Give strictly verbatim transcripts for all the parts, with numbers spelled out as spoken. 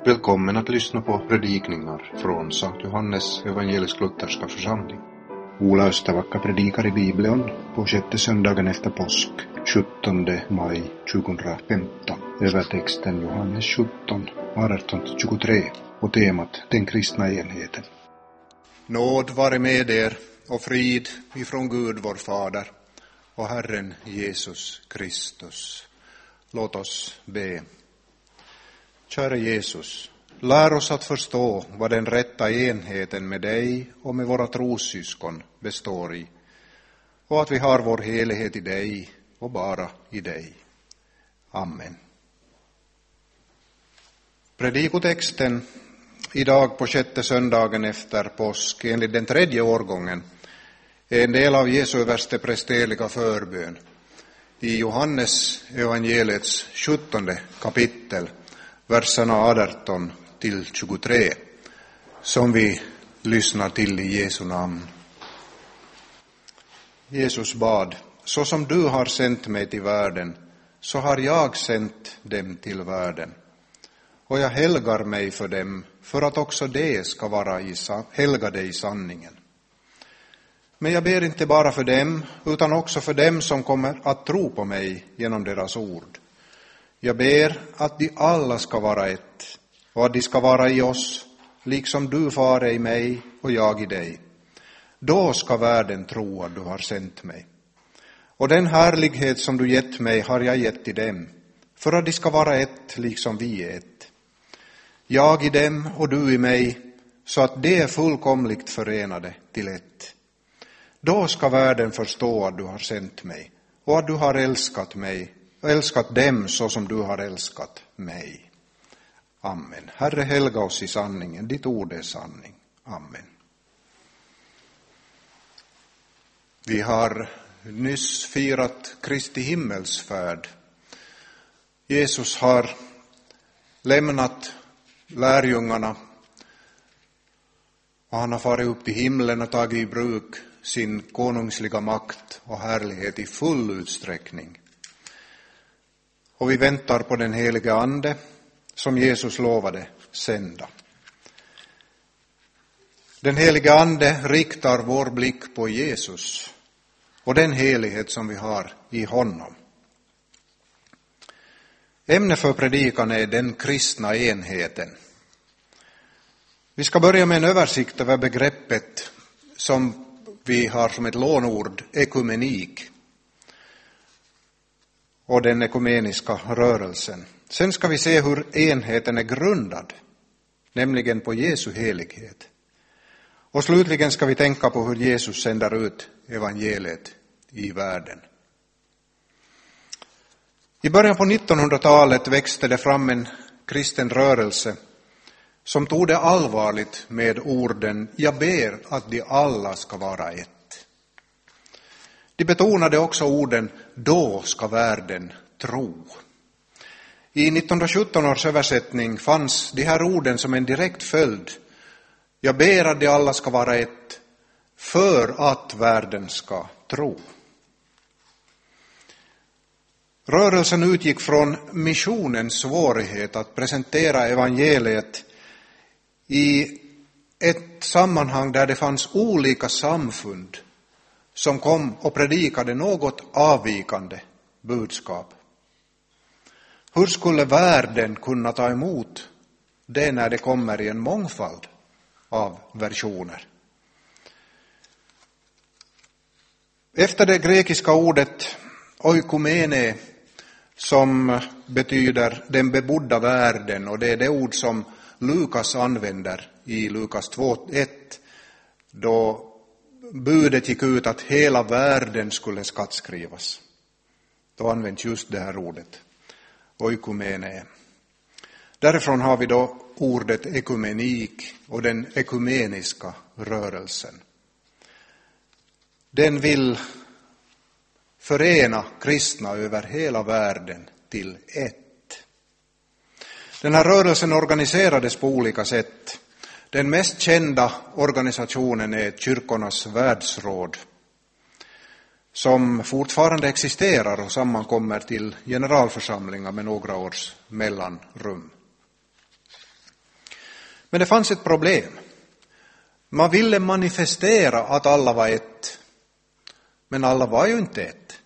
Välkommen att lyssna på predikningar från Sankt Johannes evangelisk-lutherska församling. Ola Östervacka predikar i Bibeln på sjätte söndagen efter påsk, sjuttonde maj tjugohundrafemton. Övertexten Johannes sjutton, arton till tjugotre och temat den kristna enheten. Nåd vare med er och frid ifrån Gud vår Fader och Herren Jesus Kristus. Låt oss be. Käre Jesus, lär oss att förstå vad den rätta enheten med dig och med våra trossyskon består i, och att vi har vår helighet i dig och bara i dig. Amen. Predikotexten idag på sjätte söndagen efter påsk enligt den tredje årgången är en del av Jesu översteprästerliga förbön i Johannes evangeliets sjuttonde kapitel, verserna arton till tjugotre, som vi lyssnar till i Jesu namn. Jesus bad: så som du har sänt mig till världen, så har jag sänt dem till världen. Och jag helgar mig för dem, för att också de ska vara i, helgade i sanningen. Men jag ber inte bara för dem, utan också för dem som kommer att tro på mig genom deras ord. Jag ber att de alla ska vara ett, och att de ska vara i oss, liksom du, Far, är i mig och jag i dig. Då ska världen tro att du har sänt mig. Och den härlighet som du gett mig har jag gett till dem, för att de ska vara ett, liksom vi är ett. Jag i dem och du i mig, så att de är fullkomligt förenade till ett. Då ska världen förstå att du har sänt mig, och att du har älskat mig, och älskat dem så som du har älskat mig. Amen. Herre, helga oss i sanningen. Ditt ord är sanning. Amen. Vi har nyss firat Kristi himmelsfärd. Jesus har lämnat lärjungarna och han har farit upp till himlen och tagit i bruk sin konungsliga makt och härlighet i full utsträckning. Och vi väntar på den heliga ande som Jesus lovade sända. Den heliga ande riktar vår blick på Jesus och den helighet som vi har i honom. Ämnet för predikan är den kristna enheten. Vi ska börja med en översikt över begreppet som vi har som ett lånord, ekumenik, och den ekumeniska rörelsen. Sen ska vi se hur enheten är grundad, nämligen på Jesu helighet. Och slutligen ska vi tänka på hur Jesus sänder ut evangeliet i världen. I början på nittonhundratalet växte det fram en kristen rörelse som tog det allvarligt med orden: jag ber att de alla ska vara ett. De betonade också orden: då ska världen tro. I nittonhundrasjutton års översättning fanns de här orden som en direkt följd: jag ber att de alla ska vara ett, för att världen ska tro. Rörelsen utgick från missionens svårighet att presentera evangeliet i ett sammanhang där det fanns olika samfund som kom och predikade något avvikande budskap. Hur skulle världen kunna ta emot det när det kommer i en mångfald av versioner? Efter det grekiska ordet oikumene, som betyder den bebodda världen, och det är det ord som Lukas använder i Lukas två ett, då budet gick ut att hela världen skulle skattskrivas. Då används just det här ordet, oikumene. Därifrån har vi då ordet ekumenik och den ekumeniska rörelsen. Den vill förena kristna över hela världen till ett. Den här rörelsen organiserades på olika sätt. Den mest kända organisationen är Kyrkornas världsråd, som fortfarande existerar och sammankommer till generalförsamlingar med några års mellanrum. Men det fanns ett problem. Man ville manifestera att alla var ett. Men alla var ju inte ett.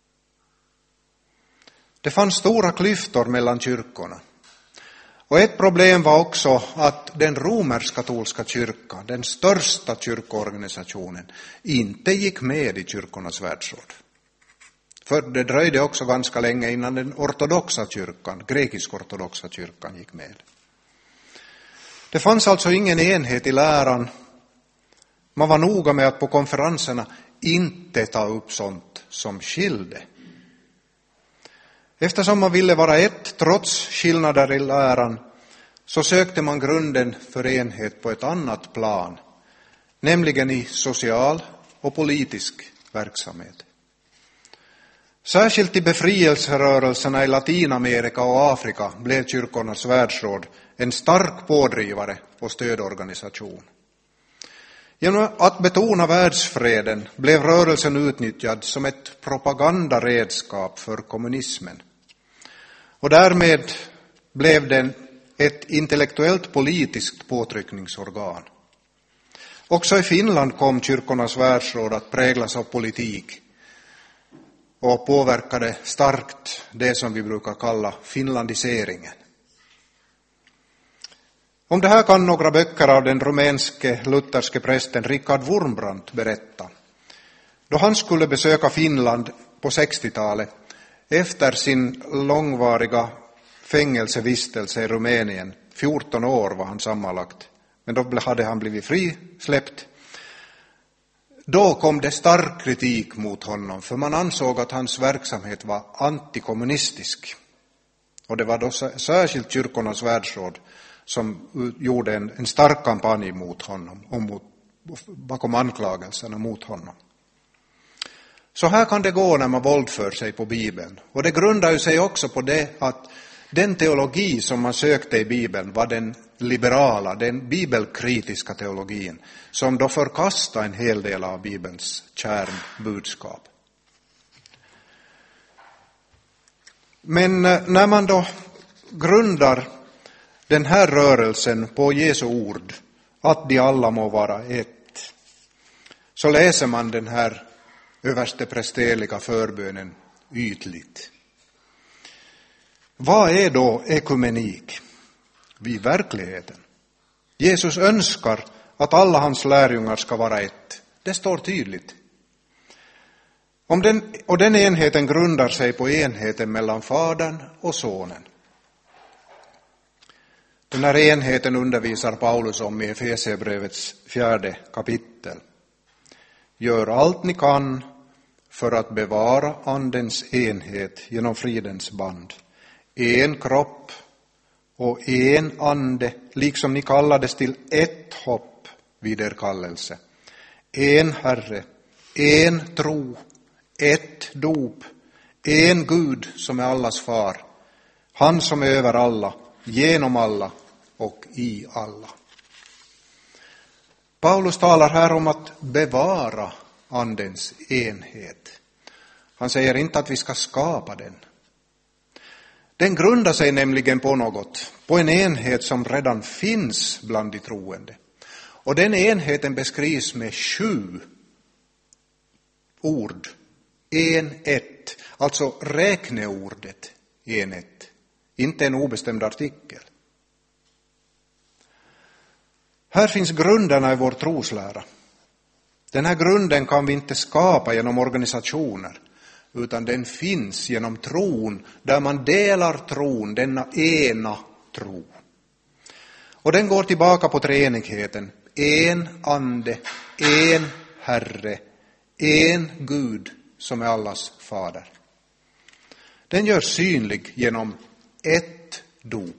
Det fanns stora klyftor mellan kyrkorna. Och ett problem var också att den romersk-katolska kyrkan, den största kyrkoorganisationen, inte gick med i kyrkornas världsråd. För det dröjde också ganska länge innan den ortodoxa kyrkan, grekisk-ortodoxa kyrkan, gick med. Det fanns alltså ingen enhet i läran. Man var noga med att på konferenserna inte ta upp sånt som skilde. Eftersom man ville vara ett trots skillnader i läran, så sökte man grunden för enhet på ett annat plan, nämligen i social och politisk verksamhet. Särskilt i befrielserörelserna i Latinamerika och Afrika blev kyrkornas världsråd en stark pådrivare och stödorganisation. Genom att betona världsfreden blev rörelsen utnyttjad som ett propagandaredskap för kommunismen. Och därmed blev den ett intellektuellt politiskt påtryckningsorgan. Också i Finland kom kyrkornas världsråd att präglas av politik och påverkade starkt det som vi brukar kalla finlandiseringen. Om det här kan några böcker av den rumänske lutherske prästen Richard Wurmbrandt berätta. Då han skulle besöka Finland på sextiotalet efter sin långvariga fängelsevistelse i Rumänien, fjorton år var han sammanlagt, men då hade han blivit frisläppt. Då kom det stark kritik mot honom, för man ansåg att hans verksamhet var antikommunistisk. Och det var då särskilt kyrkornas världsråd som gjorde en, en stark kampanj mot honom och mot, bakom anklagelserna mot honom. Så här kan det gå när man våldför sig på Bibeln. Och det grundar ju sig också på det att den teologi som man sökte i Bibeln var den liberala, den bibelkritiska teologin, som då förkastade en hel del av Bibelns kärnbudskap. Men när man då grundar den här rörelsen på Jesu ord, att de alla må vara ett, så läser man den här översteprästerliga förbönen ytligt. Vad är då ekumenik vid verkligheten? Jesus önskar att alla hans lärjungar ska vara ett. Det står tydligt. Om den, och den enheten grundar sig på enheten mellan Fadern och Sonen. Den här enheten undervisar Paulus om i Efesierbrevets fjärde kapitel. Gör allt ni kan för att bevara andens enhet genom fridens band. En kropp och en ande, liksom ni kallades till ett hopp vid er kallelse. En Herre, en tro, ett dop, en Gud som är allas far. Han som är över alla, genom alla och i alla. Paulus talar här om att bevara andens enhet. Han säger inte att vi ska skapa den. Den grundar sig nämligen på något, på en enhet som redan finns bland de troende. Och den enheten beskrivs med sju ord. En, ett, alltså räkneordet en, ett, inte en obestämd artikel. Här finns grunderna i vår troslära. Den här grunden kan vi inte skapa genom organisationer, utan den finns genom tron, där man delar tron, denna ena tro. Och den går tillbaka på treenigheten. En ande, en Herre, en Gud som är allas fader. Den görs synlig genom ett dop.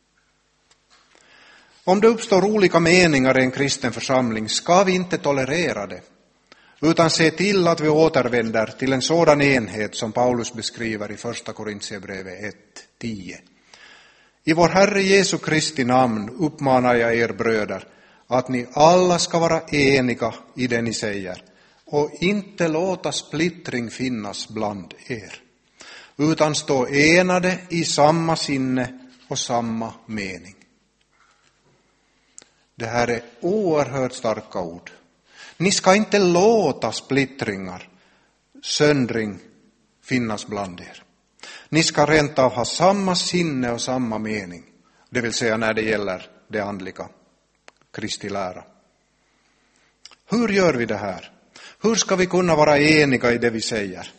Om det uppstår olika meningar i en kristen församling ska vi inte tolerera det, utan se till att vi återvänder till en sådan enhet som Paulus beskriver i första Korintierbrevet ett tio. I vår Herre Jesu Kristi namn uppmanar jag er bröder att ni alla ska vara eniga i det ni säger och inte låta splittring finnas bland er, utan stå enade i samma sinne och samma mening. Det här är oerhört starka ord. Ni ska inte låta splittringar, söndring finnas bland er. Ni ska rent av ha samma sinne och samma mening. Det vill säga när det gäller det andliga, Kristi lära. Hur gör vi det här? Hur ska vi kunna vara eniga i det vi säger?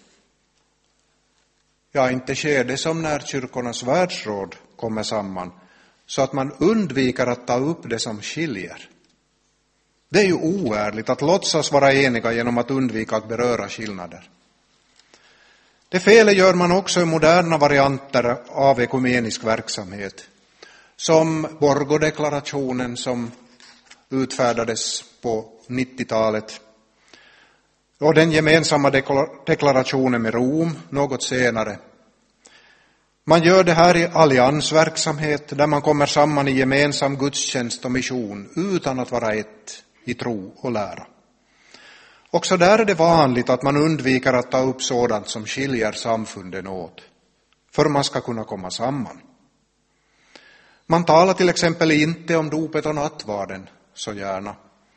Ja, inte sker det som när kyrkornas världsråd kommer samman, så att man undviker att ta upp det som skiljer. Det är ju oärligt att låtsas vara eniga genom att undvika att beröra skillnader. Det felet gör man också i moderna varianter av ekumenisk verksamhet, som Borgå-deklarationen som utfärdades på nittiotalet, och den gemensamma deklarationen med Rom något senare. Man gör det här i alliansverksamhet där man kommer samman i gemensam gudstjänst och mission utan att vara ett i tro och lära. Också där är det vanligt att man undviker att ta upp sådant som skiljer samfunden åt, för man ska kunna komma samman. Man talar till exempel inte om dopet och nattvarden så gärna,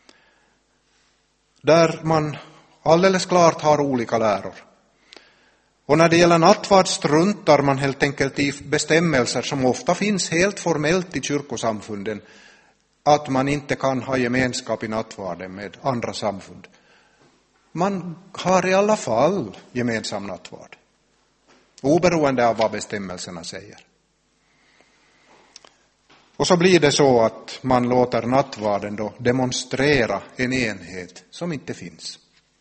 där man alldeles klart har olika läror. Och när det gäller nattvard struntar man helt enkelt i bestämmelser som ofta finns helt formellt i kyrkosamfunden, att man inte kan ha gemenskap i nattvarden med andra samfund. Man har i alla fall gemensam nattvard, oberoende av vad bestämmelserna säger. Och så blir det så att man låter nattvarden då demonstrera en enhet som inte finns.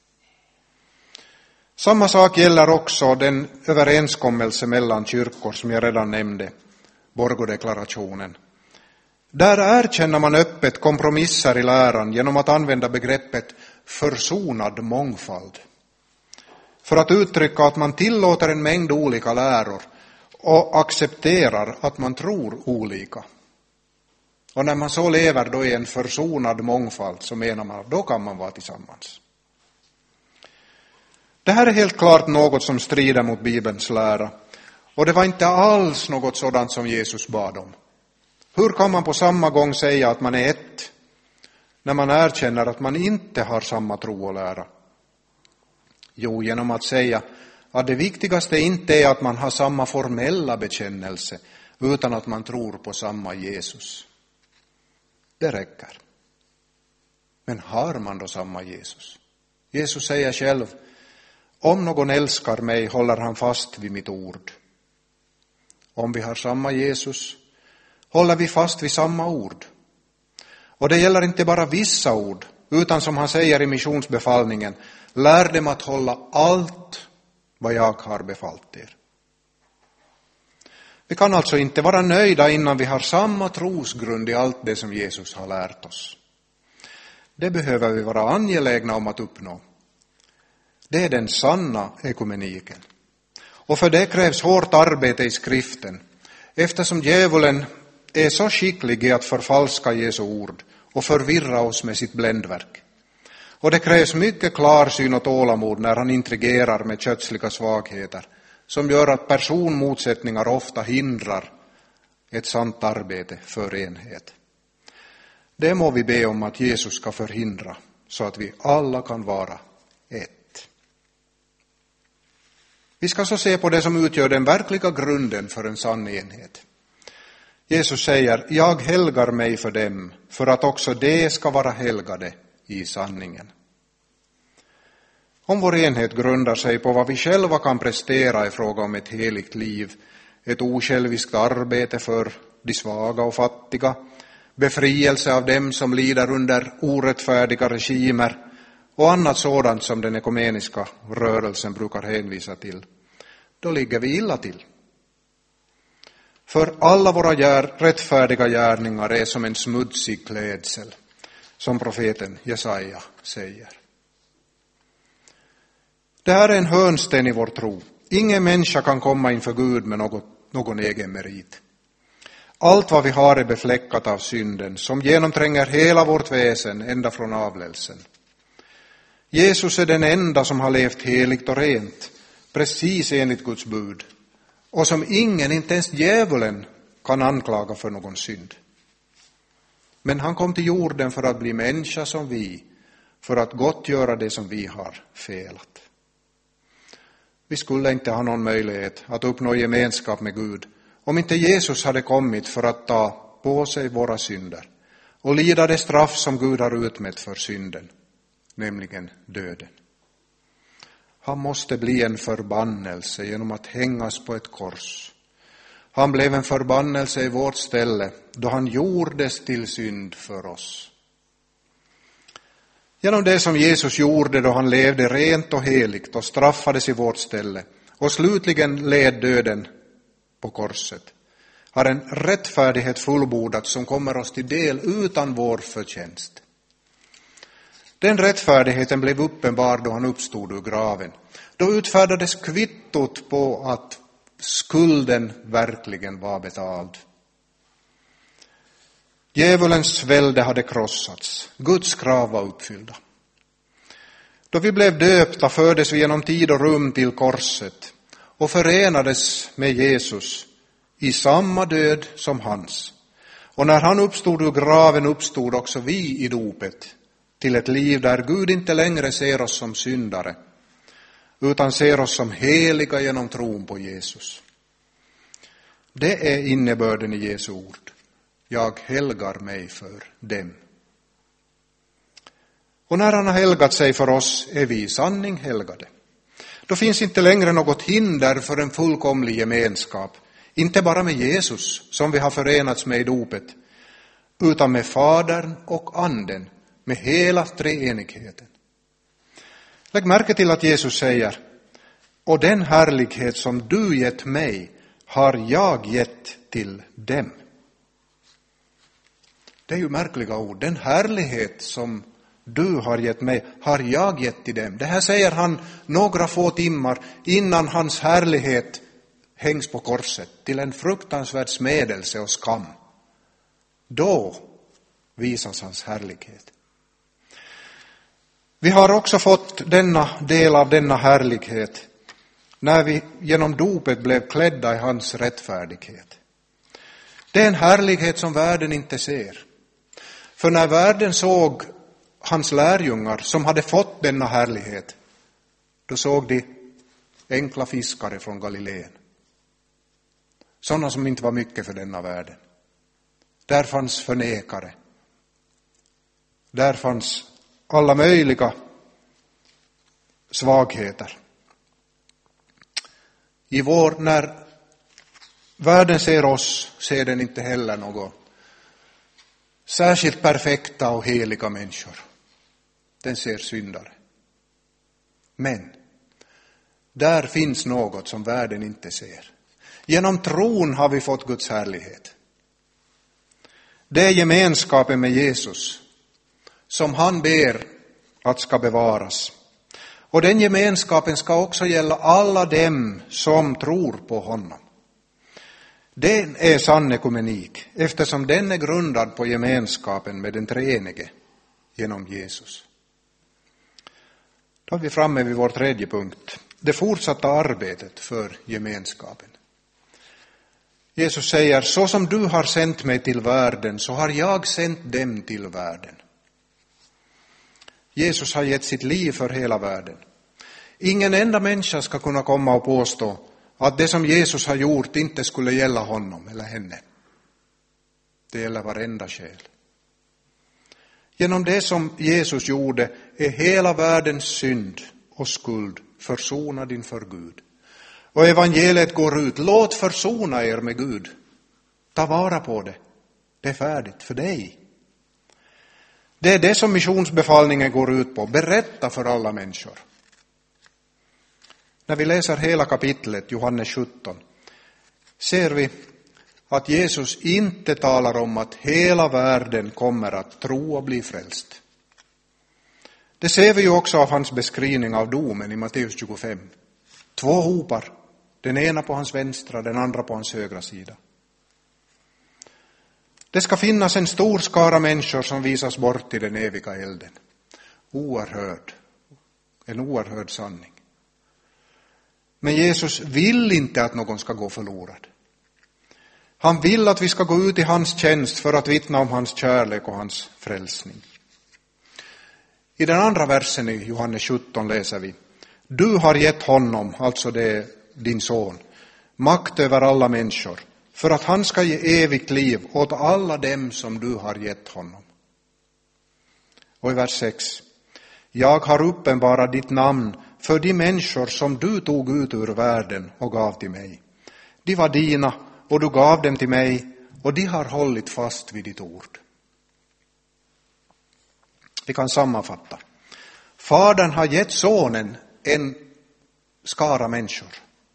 Samma sak gäller också den överenskommelse mellan kyrkor som jag redan nämnde, Borgå-deklarationen. Där erkänner man öppet kompromisser i läran genom att använda begreppet försonad mångfald, för att uttrycka att man tillåter en mängd olika läror och accepterar att man tror olika. Och när man så lever då i en försonad mångfald, så menar man att då kan man vara tillsammans. Det här är helt klart något som strider mot Bibelns lära, och det var inte alls något sådant som Jesus bad om. Hur kan man på samma gång säga att man är ett, när man erkänner att man inte har samma tro och lära? Jo, genom att säga att det viktigaste inte är att man har samma formella bekännelse, utan att man tror på samma Jesus. Det räcker. Men har man då samma Jesus? Jesus säger själv: om någon älskar mig håller han fast vid mitt ord. Om vi har samma Jesus håller vi fast vid samma ord. Och det gäller inte bara vissa ord, utan som han säger i missionsbefallningen: lär dem att hålla allt vad jag har befallt er. Vi kan alltså inte vara nöjda innan vi har samma trosgrund i allt det som Jesus har lärt oss. Det behöver vi vara angelägna om att uppnå. Det är den sanna ekumeniken. Och för det krävs hårt arbete i skriften, eftersom djävulen är så skicklig i att förfalska Jesu ord och förvirra oss med sitt bländverk. Och det krävs mycket klarsyn och tålamod när han intrigerar med kötsliga svagheter, som gör att personmotsättningar ofta hindrar ett sant arbete för enhet. Det må vi be om att Jesus ska förhindra, så att vi alla kan vara ett. Vi ska så se på det som utgör den verkliga grunden för en sann enhet. Jesus säger: jag helgar mig för dem, för att också de ska vara helgade i sanningen. Om vår enhet grundar sig på vad vi själva kan prestera i fråga om ett heligt liv, ett osjälviskt arbete för de svaga och fattiga, befrielse av dem som lider under orättfärdiga regimer och annat sådant som den ekumeniska rörelsen brukar hänvisa till, då ligger vi illa till. För alla våra gär, rättfärdiga gärningar är som en smutsig klädsel, som profeten Jesaja säger. Det här är en hörnsten i vår tro. Ingen människa kan komma inför Gud med något, någon egen merit. Allt vad vi har är befläckat av synden, som genomtränger hela vårt väsen ända från avlelsen. Jesus är den enda som har levt heligt och rent, precis enligt Guds bud, och som ingen, inte ens djävulen, kan anklaga för någon synd. Men han kom till jorden för att bli människa som vi, för att gottgöra det som vi har felat. Vi skulle inte ha någon möjlighet att uppnå gemenskap med Gud om inte Jesus hade kommit för att ta på sig våra synder och lida det straff som Gud har utmätt för synden, nämligen döden. Han måste bli en förbannelse genom att hängas på ett kors. Han blev en förbannelse i vårt ställe då han gjordes till synd för oss. Genom det som Jesus gjorde då han levde rent och heligt och straffades i vårt ställe och slutligen led döden på korset, har en rättfärdighet fullbordat som kommer oss till del utan vår förtjänst. Den rättfärdigheten blev uppenbar då han uppstod ur graven. Då utfärdades kvittot på att skulden verkligen var betald. Djävulens välde hade krossats. Guds krav var uppfyllda. Då vi blev döpta fördes vi genom tid och rum till korset och förenades med Jesus i samma död som hans. Och när han uppstod ur graven uppstod också vi i dopet till ett liv där Gud inte längre ser oss som syndare utan ser oss som heliga genom tron på Jesus. Det är innebörden i Jesu ord. Jag helgar mig för dem. Och när han har helgat sig för oss är vi i sanning helgade. Då finns inte längre något hinder för en fullkomlig gemenskap. Inte bara med Jesus som vi har förenats med i dopet, utan med Fadern och Anden, med hela treenigheten. Lägg märke till att Jesus säger: och den härlighet som du gett mig har jag gett till dem. Det är ju märkliga ord. Den härlighet som du har gett mig har jag gett till dem. Det här säger han några få timmar innan hans härlighet hängs på korset till en fruktansvärd smedelse och skam. Då visas hans härlighet. Vi har också fått denna del av denna härlighet när vi genom dopet blev klädda i hans rättfärdighet. Det är en härlighet som världen inte ser. För när världen såg hans lärjungar som hade fått denna härlighet, då såg de enkla fiskare från Galileen. Sådana som inte var mycket för denna världen. Där fanns förnekare. Där fanns alla möjliga svagheter. I vår, när världen ser oss, ser den inte heller något särskilt perfekta och heliga människor. Den ser syndare. Men där finns något som världen inte ser. Genom tron har vi fått Guds härlighet. Det är gemenskapen med Jesus som han ber att ska bevaras. Och den gemenskapen ska också gälla alla dem som tror på honom. Den är sann ekumenik eftersom den är grundad på gemenskapen med den treenige genom Jesus. Då är vi framme vid vår tredje punkt. Det fortsatta arbetet för gemenskapen. Jesus säger: så som du har sänt mig till världen så har jag sänt dem till världen. Jesus har gett sitt liv för hela världen. Ingen enda människa ska kunna komma och påstå att det som Jesus har gjort inte skulle gälla honom eller henne. Det gäller varenda själ. Genom det som Jesus gjorde är hela världens synd och skuld försonad inför Gud. Och evangeliet går ut: låt försona er med Gud. Ta vara på det. Det är färdigt för dig. Det är det som missionsbefallningen går ut på. Berätta för alla människor. När vi läser hela kapitlet, Johannes sjutton, ser vi att Jesus inte talar om att hela världen kommer att tro och bli frälst. Det ser vi ju också av hans beskrivning av domen i Matteus tjugofem. Två hopar, den ena på hans vänstra, den andra på hans högra sida. Det ska finnas en stor skara människor som visas bort i den eviga elden. Oerhörd, en oerhörd sanning. Men Jesus vill inte att någon ska gå förlorad. Han vill att vi ska gå ut i hans tjänst för att vittna om hans kärlek och hans frälsning. I den andra versen i Johannes sjutton läser vi: Du har gett honom, alltså det är din son, makt över alla människor, för att han ska ge evigt liv åt alla dem som du har gett honom. Och i vers sex: Jag har uppenbarat ditt namn för de människor som du tog ut ur världen och gav till mig. De var dina och du gav dem till mig och de har hållit fast vid ditt ord. Vi kan sammanfatta. Fadern har gett sonen en skara människor.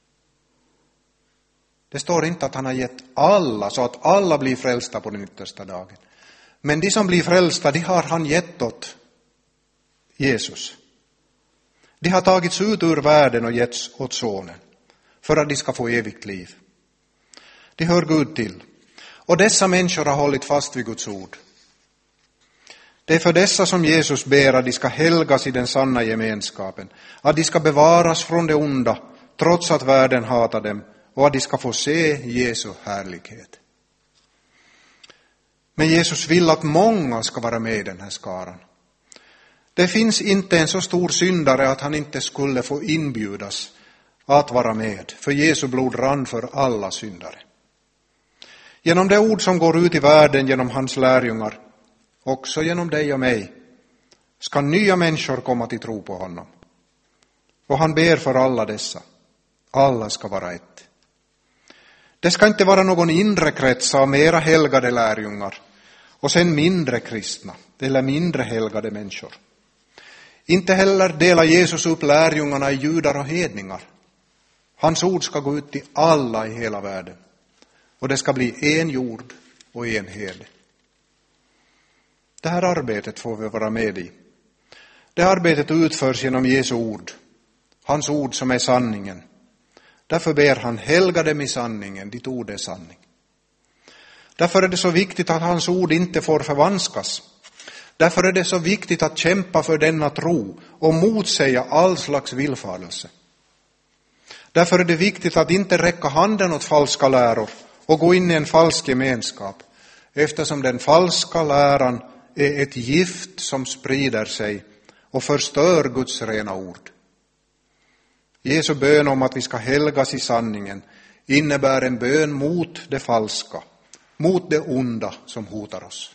Det står inte att han har gett alla så att alla blir frälsta på den yttersta dagen. Men de som blir frälsta, de har han gett åt Jesus. De har tagits ut ur världen och getts åt sonen för att de ska få evigt liv. De hör Gud till. Och dessa människor har hållit fast vid Guds ord. Det är för dessa som Jesus ber att de ska helgas i den sanna gemenskapen. Att de ska bevaras från det onda trots att världen hatar dem. Och att de ska få se Jesu härlighet. Men Jesus vill att många ska vara med i den här skaran. Det finns inte en så stor syndare att han inte skulle få inbjudas att vara med. För Jesu blod rann för alla syndare. Genom det ord som går ut i världen genom hans lärjungar, också genom dig och mig, ska nya människor komma till tro på honom. Och han ber för alla dessa. Alla ska vara ett. Det ska inte vara någon inre krets av mera helgade lärjungar och sen mindre kristna eller mindre helgade människor. Inte heller delar Jesus upp lärjungarna i judar och hedningar. Hans ord ska gå ut till alla i hela världen. Och det ska bli en jord och en herde. Det här arbetet får vi vara med i. Det arbetet utförs genom Jesu ord. Hans ord som är sanningen. Därför ber han, helga dem i sanningen, ditt ord är sanning. Därför är det så viktigt att hans ord inte får förvanskas. Därför är det så viktigt att kämpa för denna tro och motsäga all slags villfarelse. Därför är det viktigt att inte räcka handen åt falska läror och gå in i en falsk gemenskap, eftersom den falska läran är ett gift som sprider sig och förstör Guds rena ord. Jesu bön om att vi ska helgas i sanningen innebär en bön mot det falska, mot det onda som hotar oss.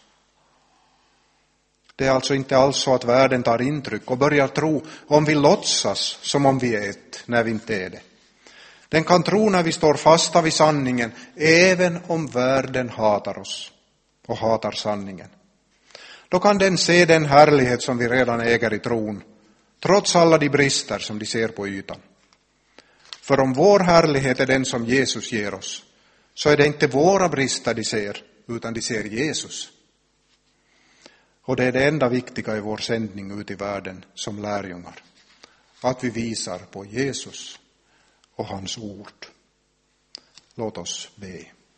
Det är alltså inte alls så att världen tar intryck och börjar tro om vi låtsas som om vi är ett när vi inte är det. Den kan tro när vi står fasta vid sanningen, även om världen hatar oss och hatar sanningen. Då kan den se den härlighet som vi redan äger i tron, trots alla de brister som de ser på ytan. För om vår härlighet är den som Jesus ger oss, så är det inte våra brister de ser, utan de ser Jesus. Och det är det enda viktiga i vår sändning ut i världen som lärjungar. Att vi visar på Jesus och hans ord. Låt oss be.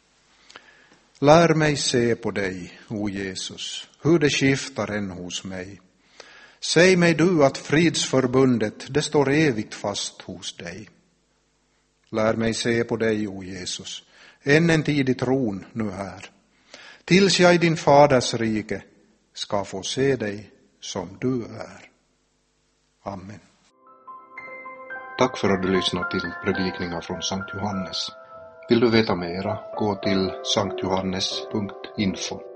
Lär mig se på dig, o Jesus, hur det skiftar än hos mig. Säg mig du att fridsförbundet, det står evigt fast hos dig. Lär mig se på dig, o Jesus, än en tid i tron nu här. Tills jag i din faders rike ska få se dig som du är. Amen. Tack för att du lyssnat till predikningar från Sankt Johannes. Vill du veta mera, gå till sankt johannes punkt info.